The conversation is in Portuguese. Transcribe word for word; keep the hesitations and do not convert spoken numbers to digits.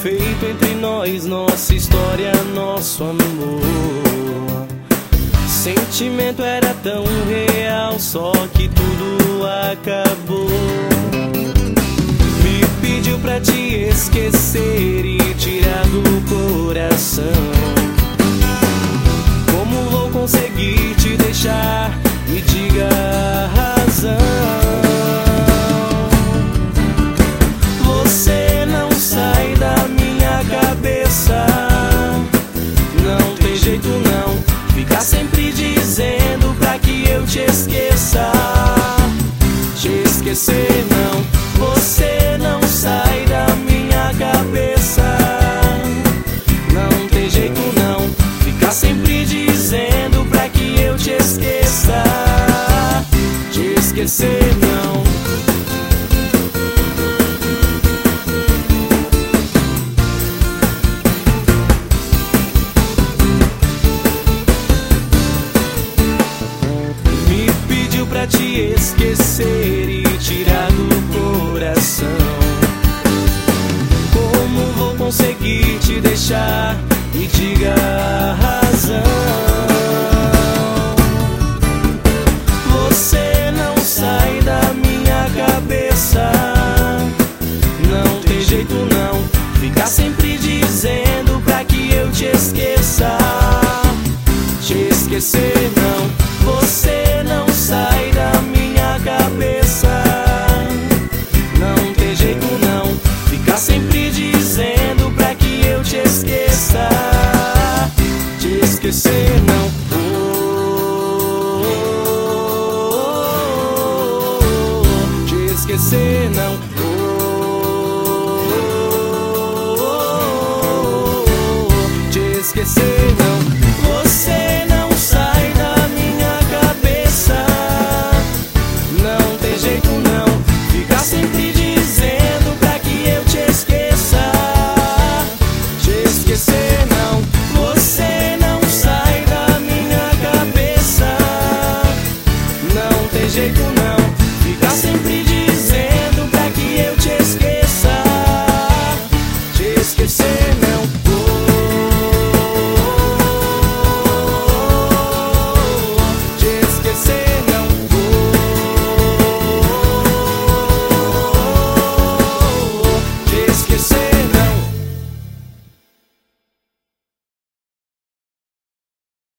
feito entre nós, nossa história, nosso amor. Sentimento era tão real, só que tudo acabou. Me pediu pra te esquecer e tirar do coração. Como vou conseguir te deixar? Me diga a razão. Você não sai da minha cabeça, não tem jeito não. Fica sempre dizendo pra que eu te esqueça. Te esquecer não, você não sai da minha cabeça, não tem jeito não. Fica sempre dizendo pra que eu te esqueça. Te esquecer não. Pra te esquecer e tirar do coração. Como vou conseguir te deixar? Me diga a razão. Você não sai da minha cabeça, não tem jeito não. Fica sempre dizendo pra que eu te esqueça. Te esquecer não, você